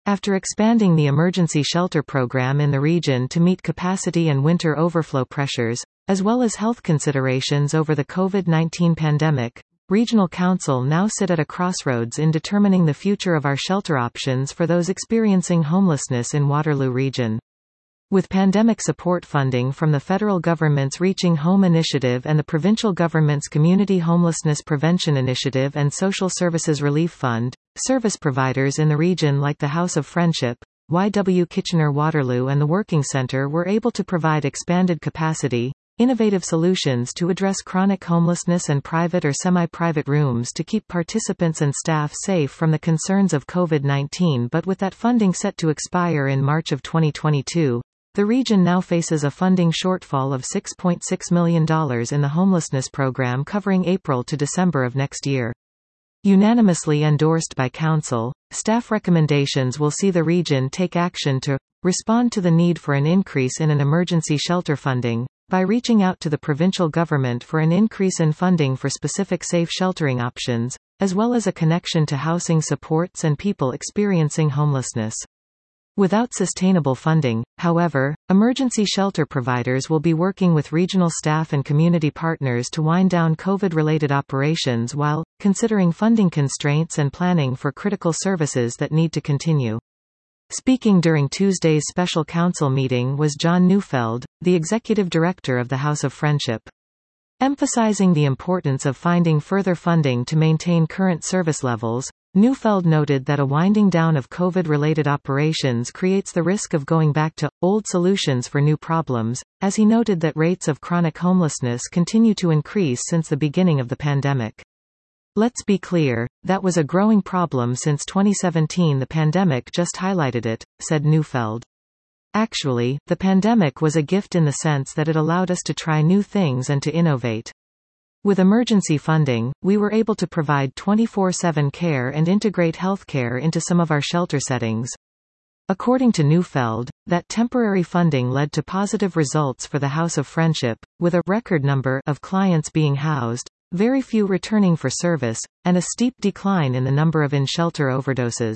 After expanding the emergency shelter program in the region to meet capacity and winter overflow pressures, as well as health considerations over the COVID-19 pandemic, Regional Council now sit at a crossroads in determining the future of our shelter options for those experiencing homelessness in Waterloo Region. With pandemic support funding from the federal government's Reaching Home Initiative and the provincial government's Community Homelessness Prevention Initiative and Social Services Relief Fund, service providers in the region like the House of Friendship, YW Kitchener-Waterloo and the Working Centre were able to provide expanded capacity, innovative solutions to address chronic homelessness and private or semi-private rooms to keep participants and staff safe from the concerns of COVID-19. But with that funding set to expire in March of 2022, the region now faces a funding shortfall of $6.6 million in the homelessness program covering April to December of next year. Unanimously endorsed by Council, staff recommendations will see the region take action to respond to the need for an increase in an emergency shelter funding, by reaching out to the provincial government for an increase in funding for specific safe sheltering options, as well as a connection to housing supports and people experiencing homelessness. Without sustainable funding, however, emergency shelter providers will be working with regional staff and community partners to wind down COVID-related operations while considering funding constraints and planning for critical services that need to continue. Speaking during Tuesday's special council meeting was John Neufeld, the executive director of the House of Friendship. Emphasizing the importance of finding further funding to maintain current service levels, Neufeld noted that a winding down of COVID-related operations creates the risk of going back to old solutions for new problems, as he noted that rates of chronic homelessness continue to increase since the beginning of the pandemic. Let's be clear, that was a growing problem since 2017. The pandemic just highlighted it, said Neufeld. Actually, the pandemic was a gift in the sense that it allowed us to try new things and to innovate. With emergency funding, we were able to provide 24/7 care and integrate healthcare into some of our shelter settings. According to Neufeld, that temporary funding led to positive results for the House of Friendship, with a record number of clients being housed, very few returning for service, and a steep decline in the number of in-shelter overdoses.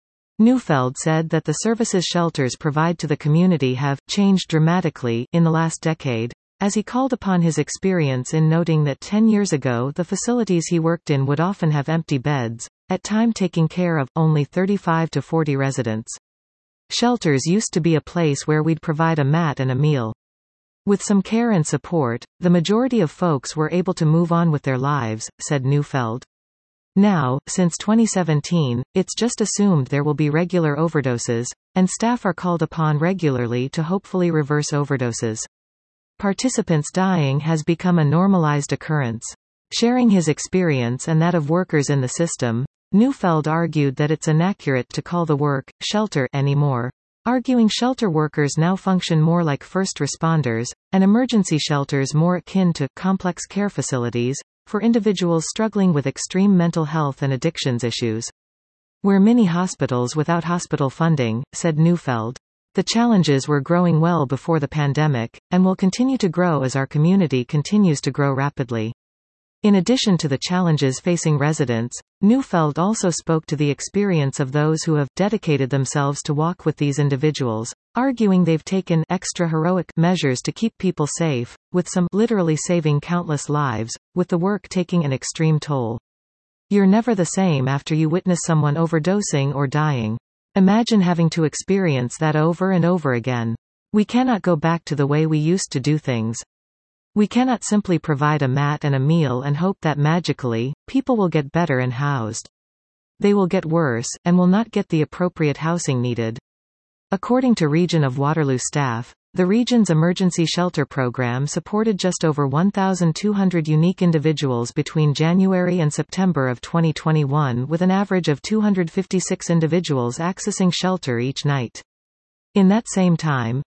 Neufeld said that the services shelters provide to the community have changed dramatically in the last decade, as he called upon his experience in noting that 10 years ago the facilities he worked in would often have empty beds, at time taking care of only 35 to 40 residents. Shelters used to be a place where we'd provide a mat and a meal. With some care and support, the majority of folks were able to move on with their lives, said Neufeld. Now, since 2017, it's just assumed there will be regular overdoses, and staff are called upon regularly to hopefully reverse overdoses. Participants dying has become a normalized occurrence. Sharing his experience and that of workers in the system, Neufeld argued that it's inaccurate to call the work shelter anymore, arguing shelter workers now function more like first responders, and emergency shelters more akin to complex care facilities for individuals struggling with extreme mental health and addictions issues. We're mini hospitals without hospital funding, said Neufeld. The challenges were growing well before the pandemic, and will continue to grow as our community continues to grow rapidly. In addition to the challenges facing residents, Neufeld also spoke to the experience of those who have dedicated themselves to walk with these individuals, arguing they've taken extra heroic measures to keep people safe, with some literally saving countless lives, with the work taking an extreme toll. You're never the same after you witness someone overdosing or dying. Imagine having to experience that over and over again. We cannot go back to the way we used to do things. We cannot simply provide a mat and a meal and hope that magically, people will get better and housed. They will get worse, and will not get the appropriate housing needed. According to Region of Waterloo staff, the region's emergency shelter program supported just over 1,200 unique individuals between January and September of 2021, with an average of 256 individuals accessing shelter each night. In that same time,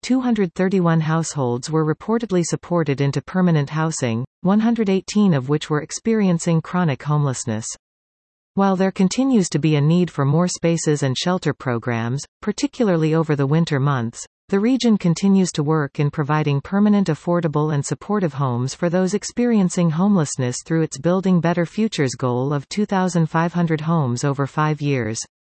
231 households were reportedly supported into permanent housing, 118 of which were experiencing chronic homelessness. While there continues to be a need for more spaces and shelter programs, particularly over the winter months, the region continues to work in providing permanent, affordable and supportive homes for those experiencing homelessness through its Building Better Futures goal of 2,500 homes over 5 years.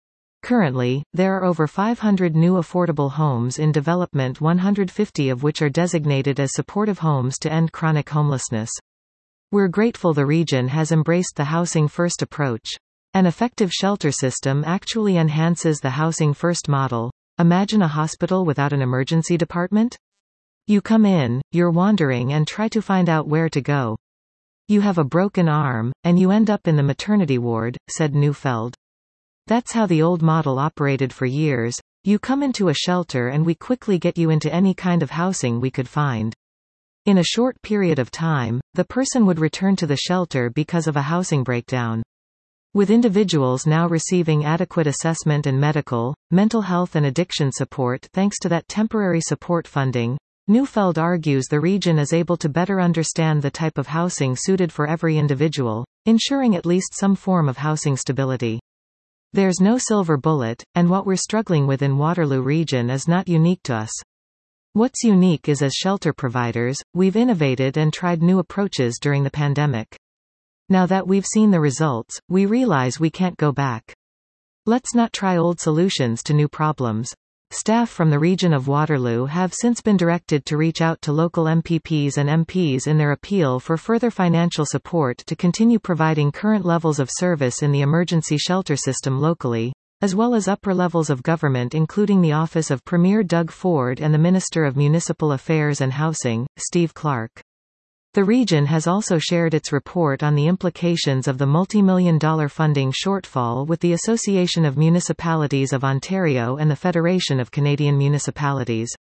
Currently, there are over 500 new affordable homes in development, 150 of which are designated as supportive homes to end chronic homelessness. We're grateful the region has embraced the Housing First approach. An effective shelter system actually enhances the Housing First model. Imagine a hospital without an emergency department? You come in, you're wandering and try to find out where to go. You have a broken arm, and you end up in the maternity ward, said Neufeld. That's how the old model operated for years. You come into a shelter and we quickly get you into any kind of housing we could find. In a short period of time, the person would return to the shelter because of a housing breakdown. With individuals now receiving adequate assessment and medical, mental health and addiction support thanks to that temporary support funding, Neufeld argues the region is able to better understand the type of housing suited for every individual, ensuring at least some form of housing stability. There's no silver bullet, and what we're struggling with in Waterloo region is not unique to us. What's unique is as shelter providers, we've innovated and tried new approaches during the pandemic. Now that we've seen the results, we realize we can't go back. Let's not try old solutions to new problems. Staff from the region of Waterloo have since been directed to reach out to local MPPs and MPs in their appeal for further financial support to continue providing current levels of service in the emergency shelter system locally, as well as upper levels of government including the office of Premier Doug Ford and the Minister of Municipal Affairs and Housing, Steve Clark. The region has also shared its report on the implications of the multi-million-dollar funding shortfall with the Association of Municipalities of Ontario and the Federation of Canadian Municipalities.